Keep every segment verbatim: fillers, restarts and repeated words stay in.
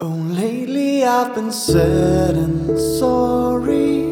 Oh, lately I've been sad and sorry.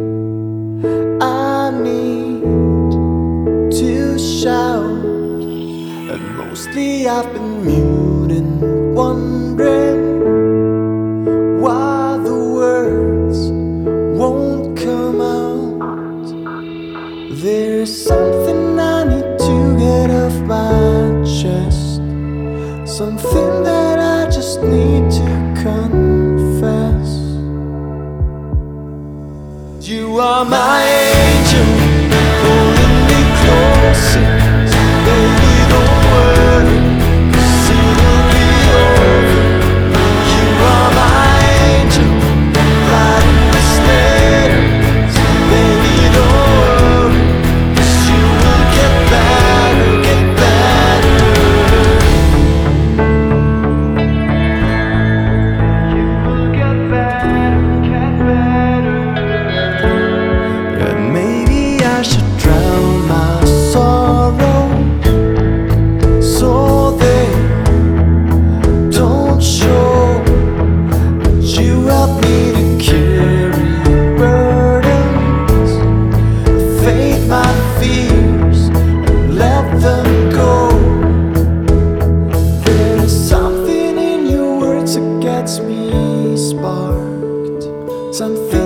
I need to shout, and mostly I've been mute and wondering why the words won't come out. There's something I need to get off my chest, something that I just need to confess. You are my angel, pulling me closer. Baby, don't worry, 'cause it'll be over. You are my angel, writing this letter. Baby, don't worry, 'cause you will get better, get better. You will get better, get better. And maybe I should drown my sorrow so they don't show. But you help me to carry burdens, fade my fears, and let them go. There's something in your words that gets me sparked, something